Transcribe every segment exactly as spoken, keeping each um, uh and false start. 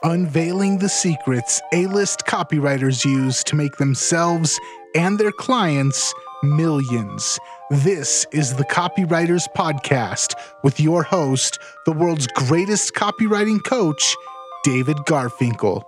unveiling the secrets A-list copywriters use to make themselves and their clients millions. This is the Copywriters Podcast with your host, the world's greatest copywriting coach, David Garfinkel.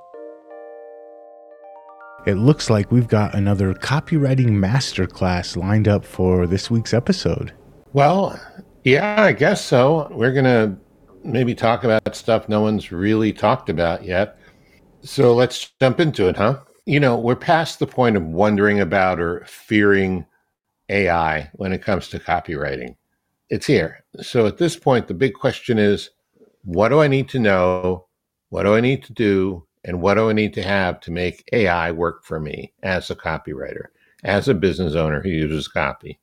It looks like we've got another copywriting masterclass lined up for this week's episode. Well, yeah, I guess so. We're going to maybe talk about stuff no one's really talked about yet. So let's jump into it, huh? You know, we're past the point of wondering about or fearing A I when it comes to copywriting. It's here. So at this point, the big question is, what do I need to know? What do I need to do? And what do I need to have to make A I work for me as a copywriter, as a business owner who uses copy?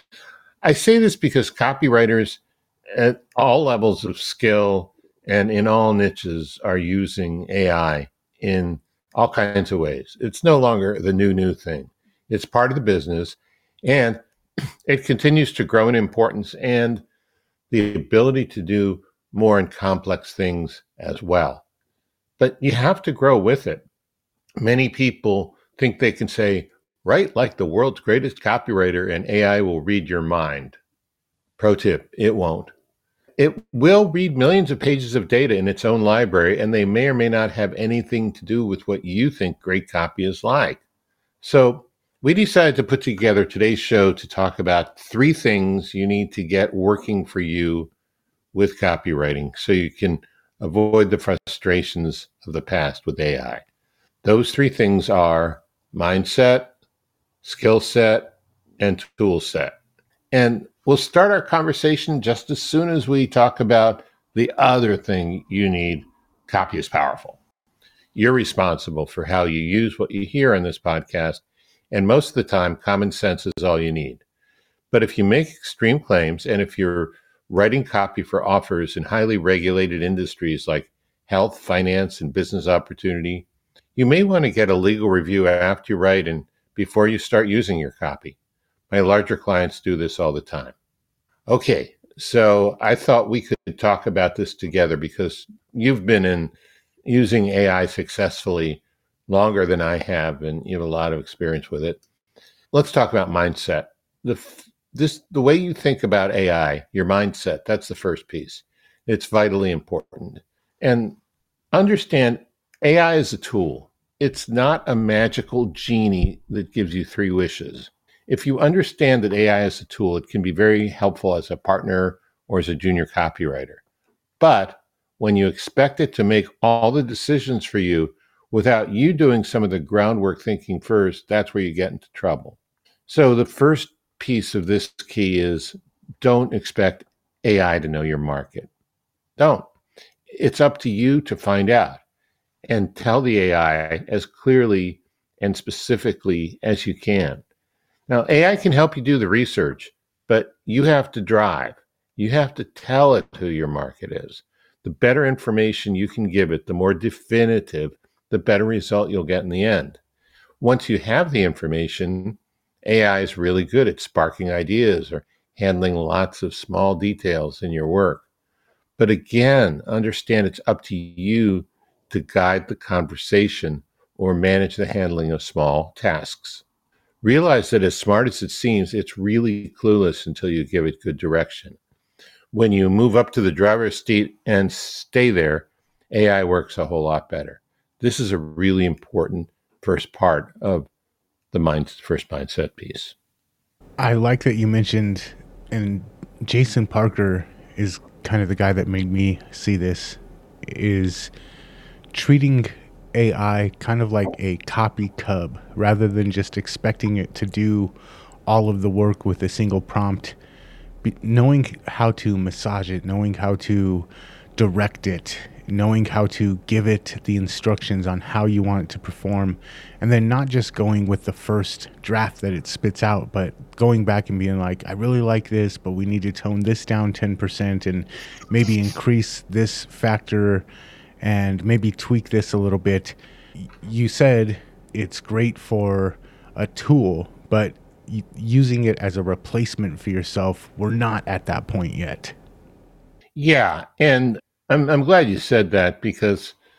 I say this because copywriters at all levels of skill and in all niches are using A I in all kinds of ways. It's no longer the new, new thing. It's part of the business, and it continues to grow in importance and the ability to do more and complex things as well. But you have to grow with it. Many people think they can say, write like the world's greatest copywriter and A I will read your mind. Pro tip, it won't. It will read millions of pages of data in its own library, and they may or may not have anything to do with what you think great copy is like. So we decided to put together today's show to talk about three things you need to get working for you with copywriting so you can avoid the frustrations of the past with A I. Those three things are mindset, skill set, and tool set. And we'll start our conversation just as soon as we talk about the other thing you need. Copy is powerful. You're responsible for how you use what you hear on this podcast, and most of the time, common sense is all you need. But if you make extreme claims, and if you're writing copy for offers in highly regulated industries like health, finance, and business opportunity, you may want to get a legal review after you write and before you start using your copy. My larger clients do this all the time. Okay, so I thought we could talk about this together because you've been in using A I successfully longer than I have, and you have a lot of experience with it. Let's talk about mindset. The this the way you think about A I, your mindset, that's the first piece. It's vitally important. And understand A I is a tool. It's not a magical genie that gives you three wishes. If you understand that A I is a tool, it can be very helpful as a partner or as a junior copywriter. But when you expect it to make all the decisions for you without you doing some of the groundwork thinking first, that's where you get into trouble. So the first piece of this key is don't expect A I to know your market. Don't. It's up to you to find out and tell the A I as clearly and specifically as you can. Now, A I can help you do the research, but you have to drive. You have to tell it who your market is. The better information you can give it, the more definitive, the better result you'll get in the end. Once you have the information, A I is really good at sparking ideas or handling lots of small details in your work. But again, understand it's up to you to guide the conversation or manage the handling of small tasks. Realize that as smart as it seems, it's really clueless until you give it good direction. When you move up to the driver's seat and stay there, A I works a whole lot better. This is a really important first part of the mind, first mindset piece. I like that you mentioned, and Jason Parker is kind of the guy that made me see this, is treating A I kind of like a copy cub rather than just expecting it to do all of the work with a single prompt. Be, knowing how to massage it, knowing how to direct it, knowing how to give it the instructions on how you want it to perform, and then not just going with the first draft that it spits out, but going back and being like, I really like this, but we need to tone this down ten percent and maybe increase this factor and maybe tweak this a little bit. You said it's great for a tool, but using it as a replacement for yourself, we're not at that point yet. Yeah, and I'm I'm glad you said that because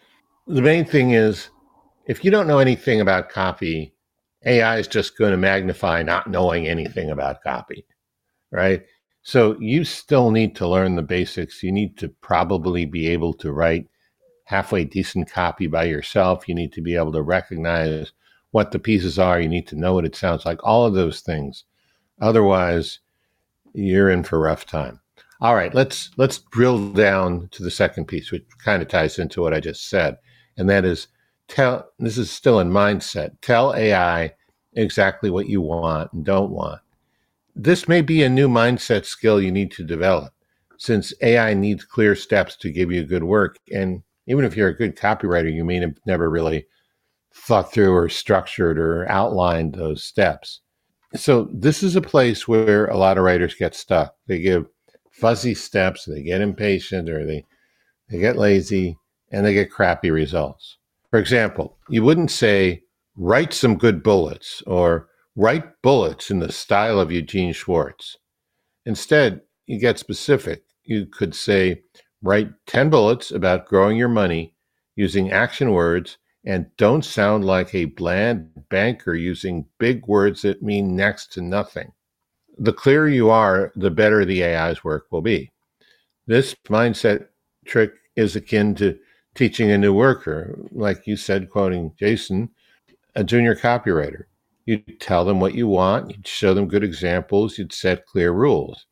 The main thing is, if you don't know anything about copy, A I is just going to magnify not knowing anything about copy, right? So you still need to learn the basics. You need to probably be able to write halfway decent copy by yourself. You need to be able to recognize what the pieces are. You need to know what it sounds like, all of those things. Otherwise, you're in for a rough time. All right, let's let's drill down to the second piece, which kind of ties into what I just said, and that is tell. This is still in mindset. Tell A I exactly what you want and don't want. This may be a new mindset skill you need to develop, since A I needs clear steps to give you good work. And even if you're a good copywriter, you may have never really thought through or structured or outlined those steps. So this is a place where a lot of writers get stuck. They give fuzzy steps, they get impatient, or they, they get lazy, and they get crappy results. For example, you wouldn't say, write some good bullets, or write bullets in the style of Eugene Schwartz. Instead, you get specific. You could say, write ten bullets about growing your money using action words, and don't sound like a bland banker using big words that mean next to nothing. The clearer you are, the better the A I's work will be. This mindset trick is akin to teaching a new worker, like you said, quoting Jason, a junior copywriter. You'd tell them what you want, you'd show them good examples, you'd set clear rules.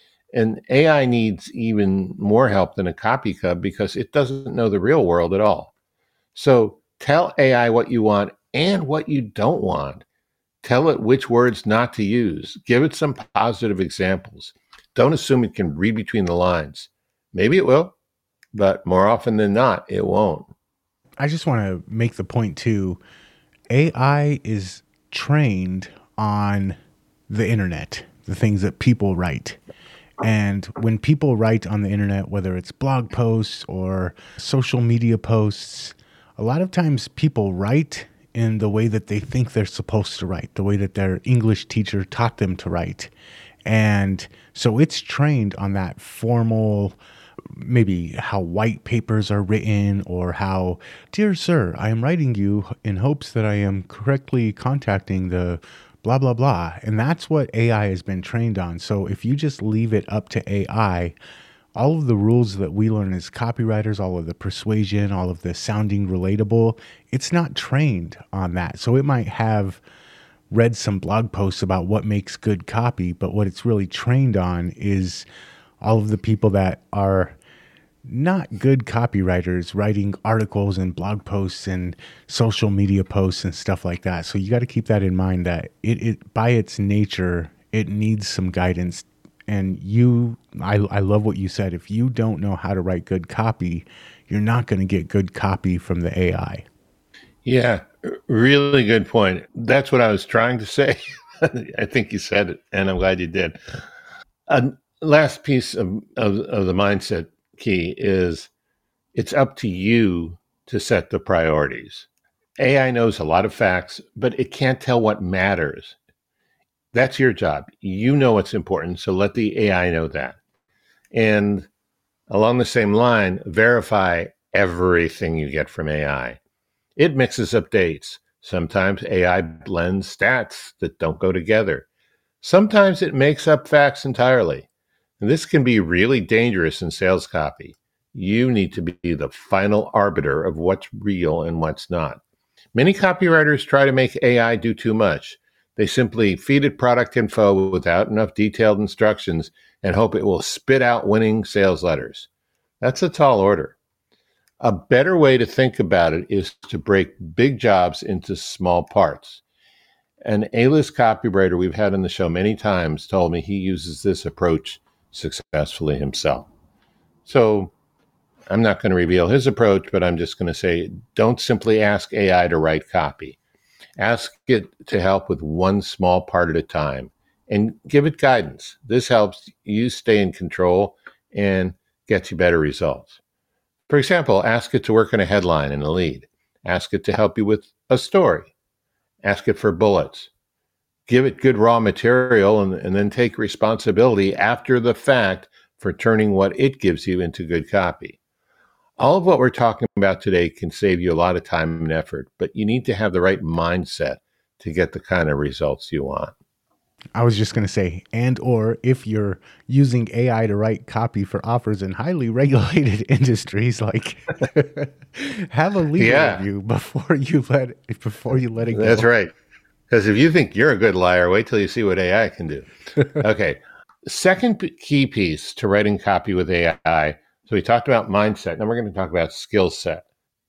And A I needs even more help than a copy cub because it doesn't know the real world at all. So tell A I what you want and what you don't want. Tell it which words not to use. Give it some positive examples. Don't assume it can read between the lines. Maybe it will, but more often than not, it won't. I just want to make the point too. A I is trained on the internet, the things that people write. And when people write on the internet, whether it's blog posts or social media posts, a lot of times people write in the way that they think they're supposed to write, the way that their English teacher taught them to write. And so it's trained on that formal, maybe how white papers are written, or how, dear sir, I am writing you in hopes that I am correctly contacting the blah, blah, blah. And that's what A I has been trained on. So if you just leave it up to A I, all of the rules that we learn as copywriters, all of the persuasion, all of the sounding relatable, it's not trained on that. So it might have read some blog posts about what makes good copy, but what it's really trained on is all of the people that are not good copywriters writing articles and blog posts and social media posts and stuff like that. So you got to keep that in mind, that it, it by its nature, it needs some guidance. And you, I, I love what you said. If you don't know how to write good copy, you're not going to get good copy from the A I. Yeah, really good point. That's what I was trying to say. I think you said it, and I'm glad you did. A last piece of, of, of the mindset key is it's up to you to set the priorities. A I knows a lot of facts, but it can't tell what matters. That's your job. You know what's important, so let the A I know that. And along the same line, verify everything you get from A I. It mixes up dates. Sometimes A I blends stats that don't go together. Sometimes it makes up facts entirely. And this can be really dangerous in sales copy. You need to be the final arbiter of what's real and what's not. Many copywriters try to make A I do too much. They simply feed it product info without enough detailed instructions and hope it will spit out winning sales letters. That's a tall order. A better way to think about it is to break big jobs into small parts. An A-list copywriter we've had on the show many times told me he uses this approach successfully himself. So I'm not going to reveal his approach, but I'm just going to say, don't simply ask A I to write copy. Ask it to help with one small part at a time and give it guidance. This helps you stay in control and gets you better results. For example, ask it to work on a headline and a lead. Ask it to help you with a story. Ask it for bullets. Give it good raw material and, and then take responsibility after the fact for turning what it gives you into good copy. All of what we're talking about today can save you a lot of time and effort, but you need to have the right mindset to get the kind of results you want. I was just going to say, and or if you're using A I to write copy for offers in highly regulated industries, like have a legal Yeah, review before you let before you let it that's go. right. Because if you think you're a good liar, wait till you see what A I can do. Okay. Second p- key piece to writing copy with A I. So we talked about mindset. Now we're going to talk about skill set.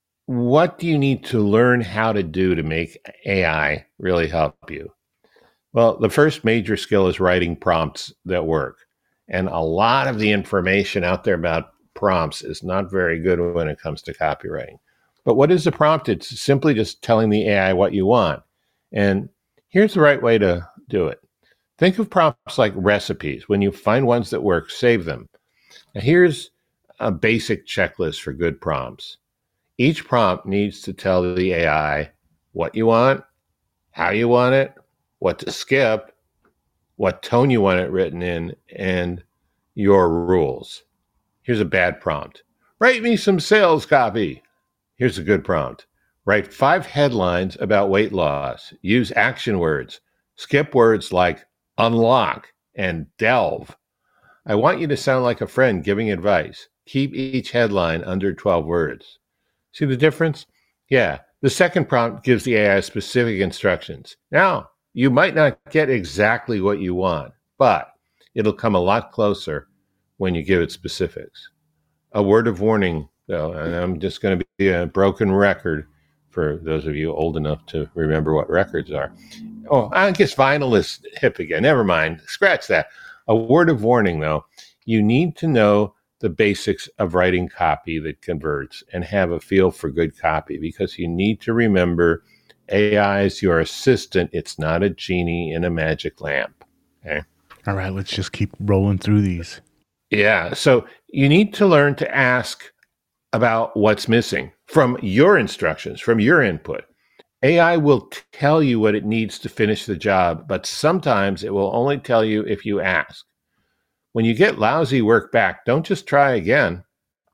What do you need to learn how to do to make A I really help you? Well, the first major skill is writing prompts that work. And a lot of the information out there about prompts is not very good when it comes to copywriting. But what is a prompt? It's simply just telling the A I what you want. And here's the right way to do it. Think of prompts like recipes. When you find ones that work, save them. Now, here's a basic checklist for good prompts. Each prompt needs to tell the A I what you want, how you want it, what to skip, what tone you want it written in, and your rules. Here's a bad prompt. Write me some sales copy. Here's a good prompt. Write five headlines about weight loss. Use action words. Skip words like unlock and delve. I want you to sound like a friend giving advice. Keep each headline under twelve words. See the difference? Yeah. The second prompt gives the A I specific instructions. Now, you might not get exactly what you want, but it'll come a lot closer when you give it specifics. A word of warning, though, and I'm just going to be a broken record for those of you old enough to remember what records are. Oh, I guess vinyl is hip again. Never mind. Scratch that. A word of warning, though. You need to know the basics of writing copy that converts and have a feel for good copy, because you need to remember A I is your assistant. It's not a genie in a magic lamp. Okay. All right, let's just keep rolling through these. Yeah. So you need to learn to ask about what's missing from your instructions, from your input. A I will tell you what it needs to finish the job, but sometimes it will only tell you if you ask. When you get lousy work back, don't just try again.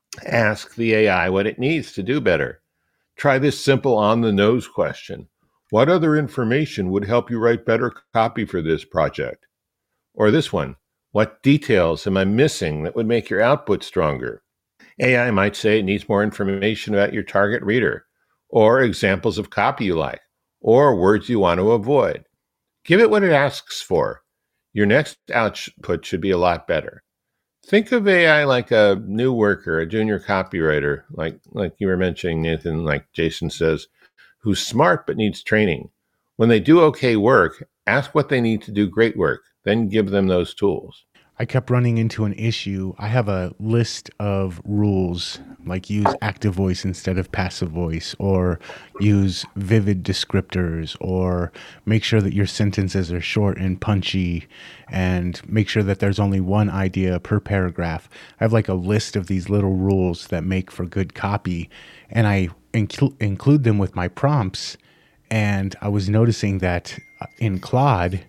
Ask the A I what it needs to do better. Try this simple on-the-nose question. What other information would help you write better copy for this project? Or this one. What details am I missing that would make your output stronger? A I might say it needs more information about your target reader, or examples of copy you like, or words you want to avoid. Give it what it asks for. Your next output should be a lot better. Think of A I like a new worker, a junior copywriter, like, like you were mentioning, Nathan, like Jason says, who's smart but needs training. When they do okay work, ask what they need to do great work, then give them those tools. I kept running into an issue. I have a list of rules, like use active voice instead of passive voice, or use vivid descriptors, or make sure that your sentences are short and punchy, and make sure that there's only one idea per paragraph. I have like a list of these little rules that make for good copy, and I inclu- include them with my prompts. And I was noticing that in Claude,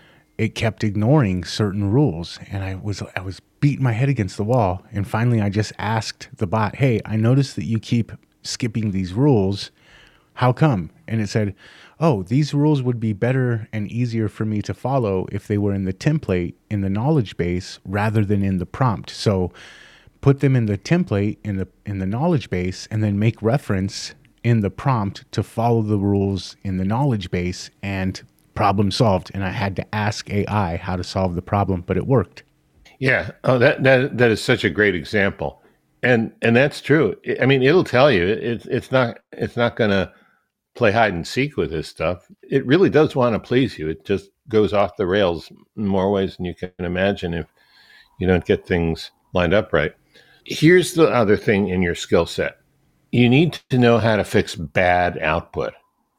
it kept ignoring certain rules, and I was I was beating my head against the wall. And finally I just asked the bot, hey, I noticed that you keep skipping these rules. How come? And it said, oh, these rules would be better and easier for me to follow if they were in the template in the knowledge base rather than in the prompt. So put them in the template in the in the knowledge base, and then make reference in the prompt to follow the rules in the knowledge base, and problem solved. And I had to ask A I how to solve the problem, but it worked. Yeah. Oh, that that that is such a great example, and and that's true. I mean, it'll tell you it's it's not it's not going to play hide and seek with this stuff. It really does want to please you. It just goes off the rails in more ways than you can imagine if you don't get things lined up right. Here's the other thing in your skill set. You need to know how to fix bad output.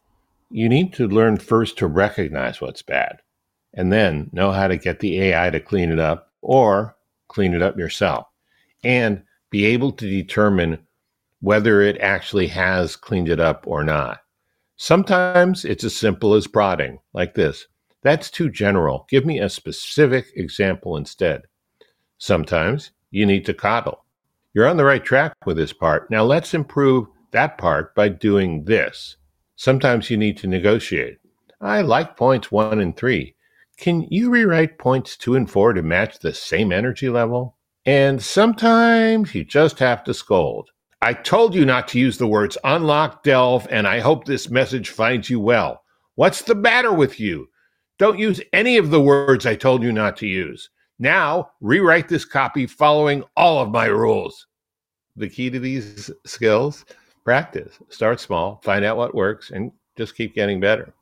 You need to learn first to recognize what's bad, and then know how to get the A I to clean it up or clean it up yourself, and be able to determine whether it actually has cleaned it up or not. Sometimes it's as simple as prodding, like this. That's too general. Give me a specific example instead. Sometimes you need to coddle. You're on the right track with this part. Now let's improve that part by doing this. Sometimes you need to negotiate. I like points one and three. Can you rewrite points two and four to match the same energy level? And sometimes you just have to scold. I told you not to use the words unlock, delve, and I hope this message finds you well. What's the matter with you? Don't use any of the words I told you not to use. Now, rewrite this copy following all of my rules. The key to these skills, practice. Start small, find out what works, and just keep getting better.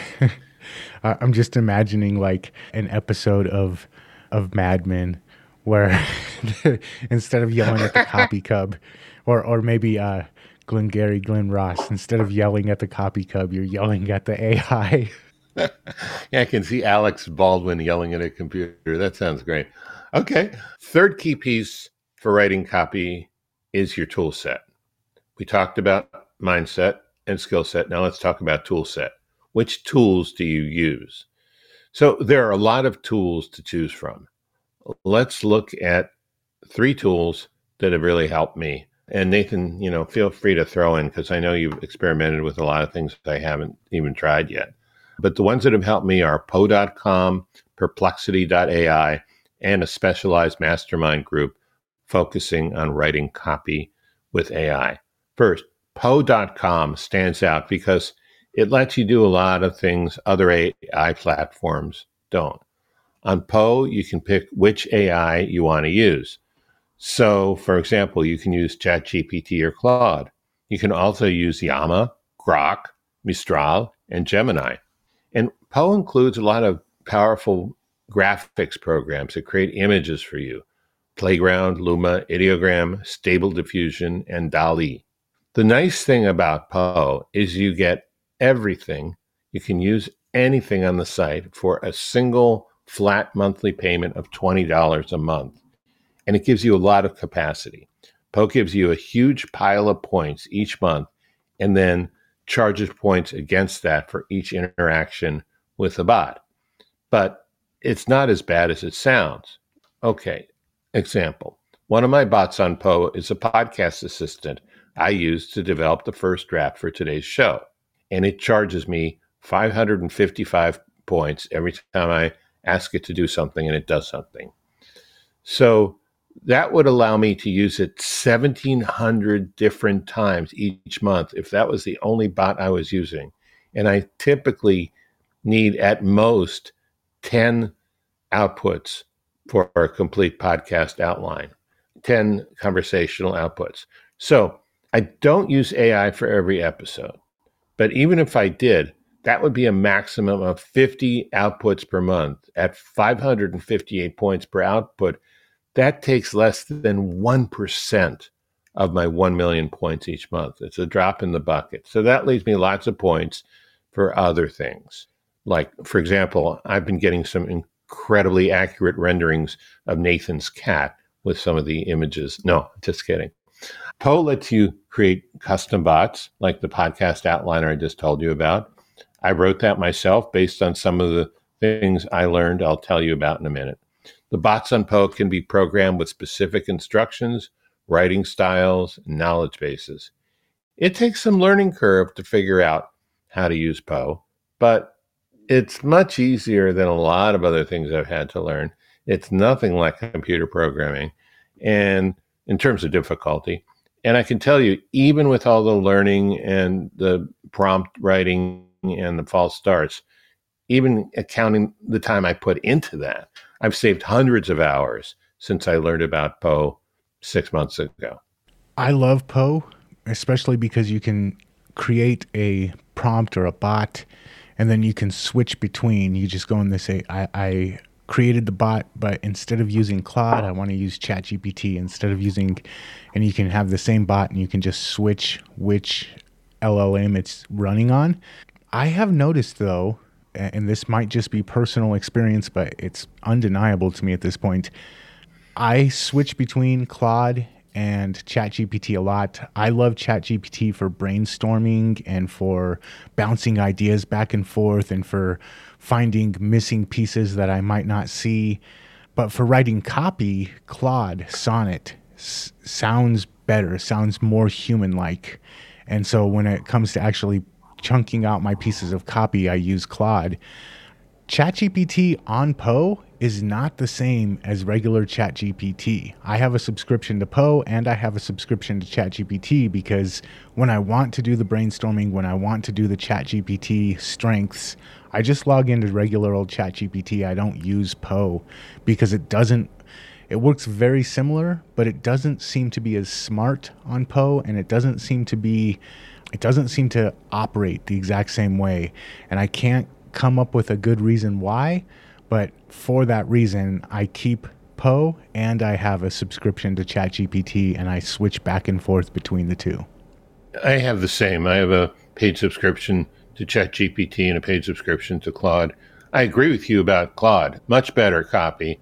I'm just imagining like an episode of of Mad Men where instead of yelling at the copy cub, or or maybe uh, Glengarry Glen Ross, instead of yelling at the copy cub, you're yelling at the A I. Yeah, I can see Alex Baldwin yelling at a computer. That sounds great. Okay. Third key piece for writing copy is your tool set. We talked about mindset and skill set. Now let's talk about tool set. Which tools do you use? So there are a lot of tools to choose from. Let's look at three tools that have really helped me. And Nathan, you know, feel free to throw in because I know you've experimented with a lot of things that I haven't even tried yet. But the ones that have helped me are Poe dot com, Perplexity dot A I, and a specialized mastermind group focusing on writing copy with A I. First, Poe dot com stands out because it lets you do a lot of things other A I platforms don't. On Poe, you can pick which A I you want to use. So, for example, you can use ChatGPT or Claude. You can also use Llama, Grok, Mistral, and Gemini. And Poe includes a lot of powerful graphics programs that create images for you. Playground, Luma, Ideogram, Stable Diffusion, and DALL-E. The nice thing about Poe is you get everything. You can use anything on the site for a single flat monthly payment of twenty dollars a month. And it gives you a lot of capacity. Poe gives you a huge pile of points each month and then charges points against that for each interaction with a bot. But it's not as bad as it sounds. Okay, example. One of my bots on Poe is a podcast assistant I use to develop the first draft for today's show. And it charges me five hundred fifty-five points every time I ask it to do something and it does something. So that would allow me to use it seventeen hundred different times each month if that was the only bot I was using. And I typically need at most ten outputs for a complete podcast outline, ten conversational outputs. So I don't use A I for every episode. But even if I did, that would be a maximum of fifty outputs per month at five hundred fifty-eight points per output. That takes less than one percent of my one million points each month. It's a drop in the bucket. So that leaves me lots of points for other things. Like, for example, I've been getting some incredibly accurate renderings of Nathan's cat with some of the images. No, just kidding. Poe lets you create custom bots like the podcast outliner I just told you about. I wrote that myself based on some of the things I learned I'll tell you about in a minute. The bots on Poe can be programmed with specific instructions, writing styles, and knowledge bases. It takes some learning curve to figure out how to use Poe, but it's much easier than a lot of other things I've had to learn. It's nothing like computer programming, and in terms of difficulty. And I can tell you, even with all the learning and the prompt writing and the false starts, even accounting the time I put into that, I've saved hundreds of hours since I learned about Poe six months ago. I love Poe, especially because you can create a prompt or a bot, and then you can switch between. You just go in and say, I, I created the bot, but instead of using Claude, I want to use ChatGPT instead of using, and you can have the same bot and you can just switch which L L M it's running on. I have noticed though, and this might just be personal experience, but it's undeniable to me at this point, I switch between Claude and ChatGPT a lot. I love ChatGPT for brainstorming and for bouncing ideas back and forth and for finding missing pieces that I might not see. But for writing copy, Claude, Sonnet, s- sounds better, sounds more human-like. And so when it comes to actually chunking out my pieces of copy, I use Claude. ChatGPT on Poe is not the same as regular ChatGPT. I have a subscription to Poe and I have a subscription to ChatGPT because when I want to do the brainstorming, when I want to do the ChatGPT strengths, I just log into regular old ChatGPT. I don't use Poe because it doesn't, it works very similar, but it doesn't seem to be as smart on Poe, and it doesn't seem to be, it doesn't seem to operate the exact same way. And I can't come up with a good reason why, but for that reason, I keep Poe and I have a subscription to ChatGPT, and I switch back and forth between the two. I have the same. I have a paid subscription to ChatGPT and a paid subscription to Claude. I agree with you about Claude. Much better copy.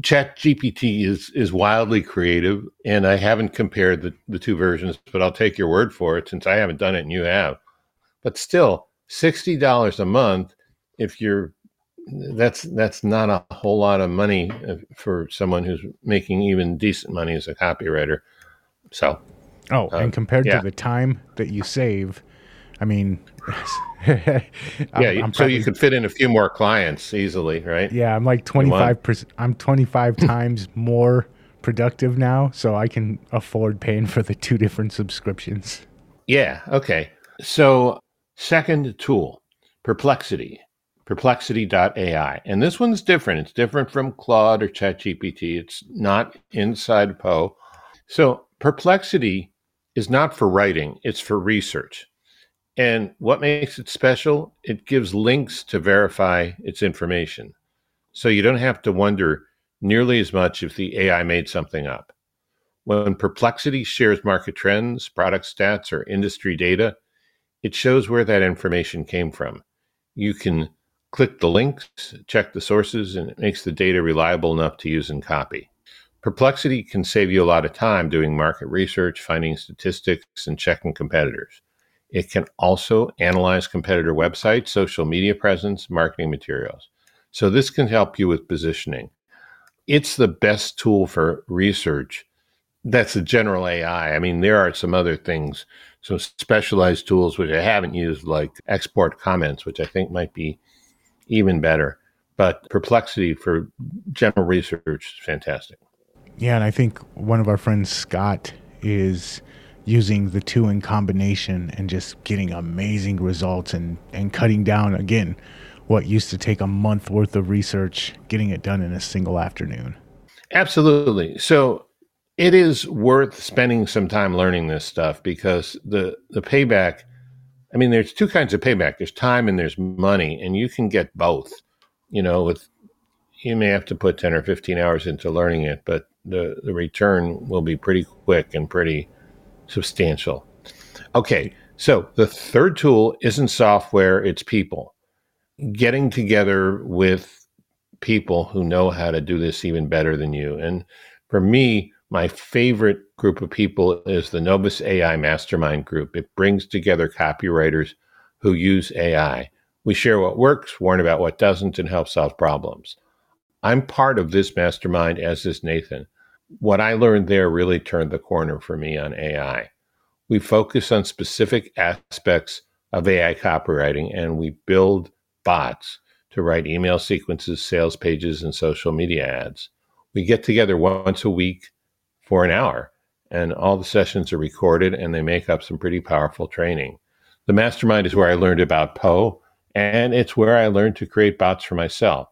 ChatGPT is is wildly creative, and I haven't compared the, the two versions, but I'll take your word for it since I haven't done it and you have. But still, sixty dollars a month, if you're that's that's not a whole lot of money for someone who's making even decent money as a copywriter. So, oh, uh, and compared yeah. to the time that you save, I mean, I'm, yeah, I'm so probably, you could fit in a few more clients easily, right? yeah, I'm like twenty-five percent. I'm twenty-five times more productive now, so I can afford paying for the two different subscriptions. Yeah. Okay. So, second tool, Perplexity. Perplexity dot A I. And this one's different. It's different from Claude or ChatGPT. It's not inside Poe. So Perplexity is not for writing, it's for research. And what makes it special? It gives links to verify its information. So you don't have to wonder nearly as much if the A I made something up. When Perplexity shares market trends, product stats, or industry data, it shows where that information came from. You can click the links, check the sources, and it makes the data reliable enough to use and copy. Perplexity can save you a lot of time doing market research, finding statistics, and checking competitors. It can also analyze competitor websites, social media presence, marketing materials. So this can help you with positioning. It's the best tool for research. That's a general A I. I mean, there are some other things, some specialized tools which I haven't used, like export comments, which I think might be even better. But Perplexity for general research is fantastic. Yeah, and I think one of our friends, Scott, is using the two in combination and just getting amazing results and, and cutting down, again, what used to take a month worth of research, getting it done in a single afternoon. Absolutely. So it is worth spending some time learning this stuff because the, the payback, I mean, there's two kinds of payback. There's time and there's money, and you can get both. You know, with you may have to put ten or fifteen hours into learning it, but the, the return will be pretty quick and pretty substantial. Okay, so the third tool isn't software, it's people. Getting together with people who know how to do this even better than you. And for me, my favorite group of people is the Novus A I Mastermind Group. It brings together copywriters who use A I. We share what works, warn about what doesn't, and help solve problems. I'm part of this mastermind, as is Nathan. What I learned there really turned the corner for me on A I. We focus on specific aspects of A I copywriting, and we build bots to write email sequences, sales pages, and social media ads. We get together once a week for an hour, and all the sessions are recorded, and they make up some pretty powerful training. The mastermind is where I learned about Poe, and it's where I learned to create bots for myself.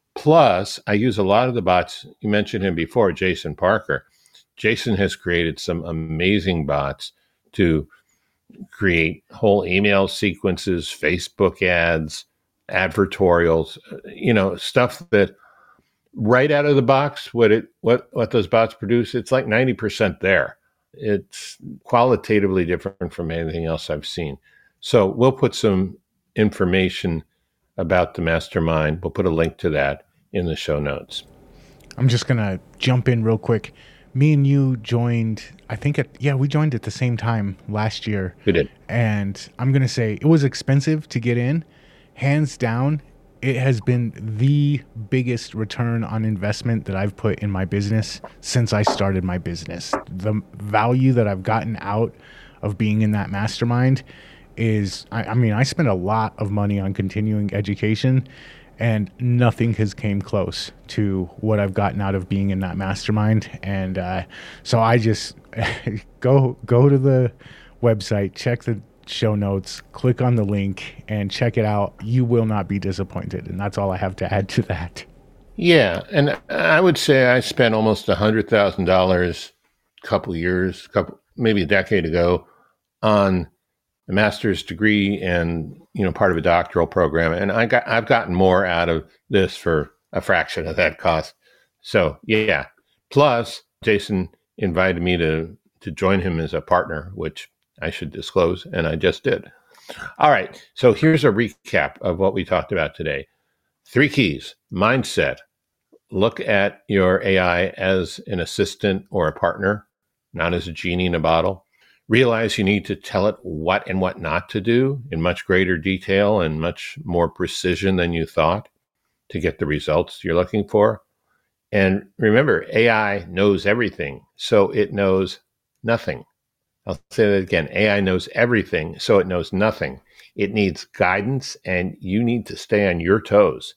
Plus, I use a lot of the bots. You mentioned him before, Jason Parker. Jason has created some amazing bots to create whole email sequences, Facebook ads, advertorials, you know, stuff that right out of the box, what it what what those bots produce, it's like ninety percent there. It's qualitatively different from anything else I've seen. So we'll put some information about the mastermind. We'll put a link to that in the show notes. I'm just going to jump in real quick. Me and you joined, I think, at, yeah, we joined at the same time last year. We did. And I'm going to say it was expensive to get in. Hands down, it has been the biggest return on investment that I've put in my business since I started my business. The value that I've gotten out of being in that mastermind is, I, I mean, I spent a lot of money on continuing education, and nothing has came close to what I've gotten out of being in that mastermind. And uh, so I just go go to the website, check the show notes, click on the link, and check it out. You will not be disappointed. And that's all I have to add to that. Yeah, and I would say I spent almost one hundred thousand dollars a couple years, couple maybe a decade ago on a master's degree and, you know, part of a doctoral program. And I got, I've gotten more out of this for a fraction of that cost. So yeah. Plus, Jason invited me to, to join him as a partner, which I should disclose, and I just did. All right. So here's a recap of what we talked about today. Three keys: mindset. Look at your A I as an assistant or a partner, not as a genie in a bottle. Realize you need to tell it what and what not to do in much greater detail and much more precision than you thought to get the results you're looking for. And remember, A I knows everything, so it knows nothing. I'll say that again. A I knows everything, so it knows nothing. It needs guidance, and you need to stay on your toes.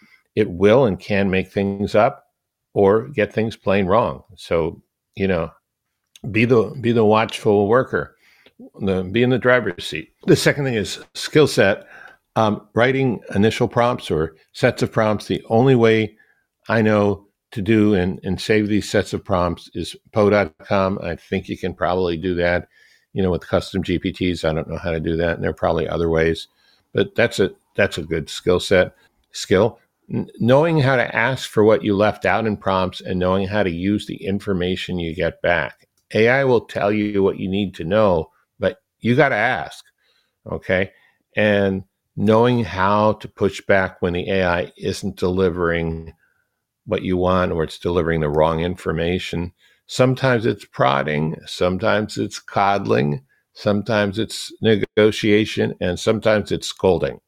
It will and can make things up or get things plain wrong. So, you know, be the be the watchful worker, the, be in the driver's seat. The second thing is skill set. Um, writing initial prompts or sets of prompts. The only way I know to do and, and save these sets of prompts is Poe dot com. I think you can probably do that, you know, with custom G P Ts. I don't know how to do that, and there are probably other ways, but that's a that's a good skill set. Skill. N- knowing how to ask for what you left out in prompts and knowing how to use the information you get back. A I will tell you what you need to know, but you got to ask, okay? And knowing how to push back when the A I isn't delivering what you want or it's delivering the wrong information. Sometimes it's prodding, sometimes it's coddling, sometimes it's negotiation, and sometimes it's scolding.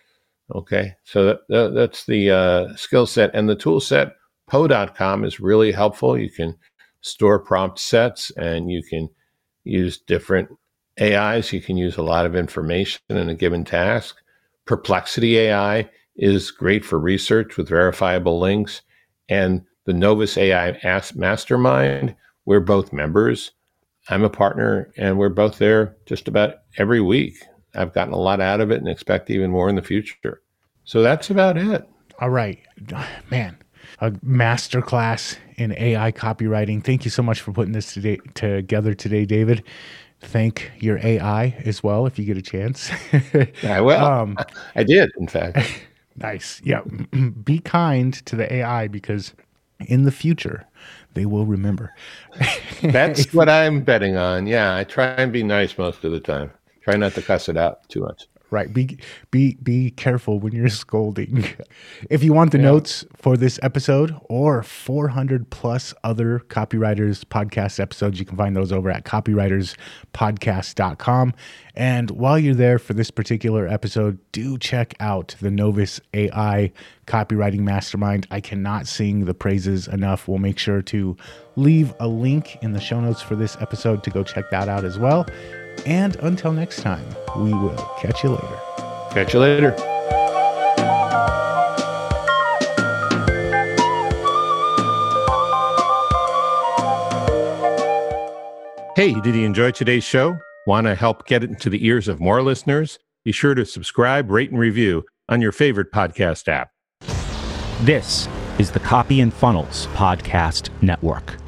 Okay, so that, that, that's the uh, skill set. And the tool set, Poe dot com, is really helpful. You can store prompt sets and you can use different A Is. You can use a lot of information in a given task. Perplexity A I is great for research with verifiable links. And the Novus A I Mastermind, we're both members. I'm a partner, and we're both there just about every week. I've gotten a lot out of it and expect even more in the future. So that's about it. All right, man. A masterclass in A I copywriting. Thank you so much for putting this today, together today, David. Thank your A I as well if you get a chance. I will. Um, I did, in fact. Nice. Yeah. Be kind to the A I because in the future, they will remember. That's what I'm betting on. Yeah, I try and be nice most of the time. Try not to cuss it out too much. Right. Be be be careful when you're scolding. If you want the yeah. notes for this episode or four hundred plus other Copywriters Podcast episodes, you can find those over at copywriters podcast dot com. And while you're there for this particular episode, do check out the Novus A I Copywriting Mastermind. I cannot sing the praises enough. We'll make sure to leave a link in the show notes for this episode to go check that out as well. And until next time, we will catch you later. Catch you later. Hey, did you enjoy today's show? Want to help get it into the ears of more listeners? Be sure to subscribe, rate, and review on your favorite podcast app. This is the Copy and Funnels Podcast Network.